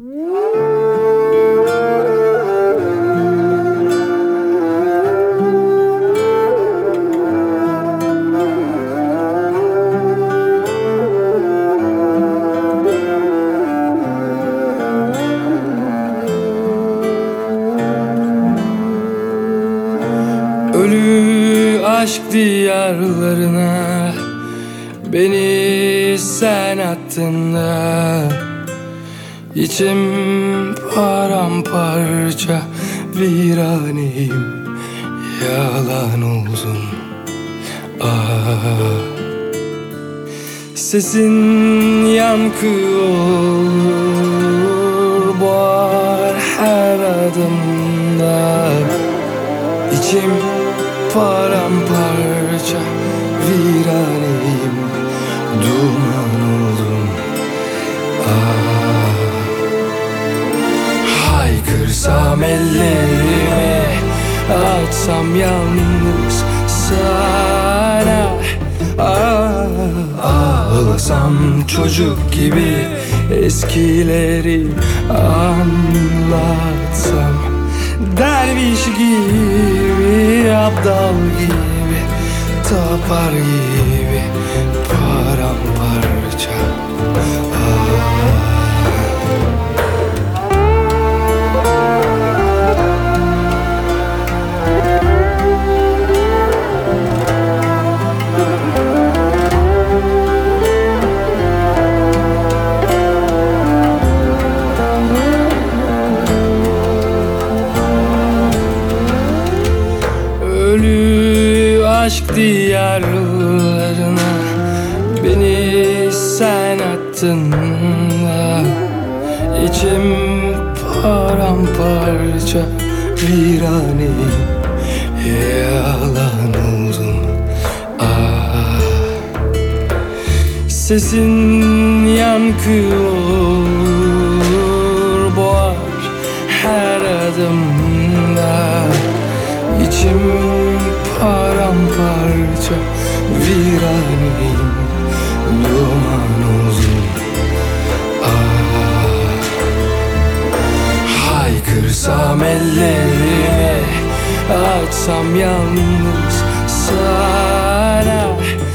Ölü aşk diyarlarına beni sen attın da İçim paramparça viraneyim, yalan oldun. Sesin yankı olur, boğar her adımda. İçim paramparça viraneyim, duman oldum. Haykırsam ellerimi, atsam yalnız sana. Ağlasam çocuk gibi, eskileri anlatsam. Derviş gibi, abdal gibi, tapar gibi, paramparça. Ölü aşk diyarlarına beni sen attın da İçim paramparça viraneyim, yalan oldum. Sesin yankı olur, boğar her adımda. İçim paramparça viraneyim, duman oldum. Haykırsam ellerimi, atsam yalnız sana.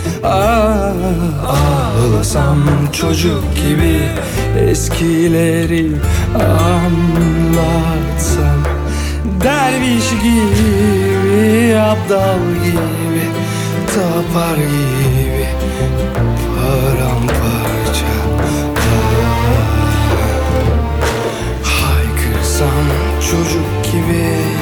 Ağlasam çocuk gibi, eskileri anlatsam. Derviş gibi, abdal gibi, tapar gibi, paramparça. Haykırsam çocuk gibi.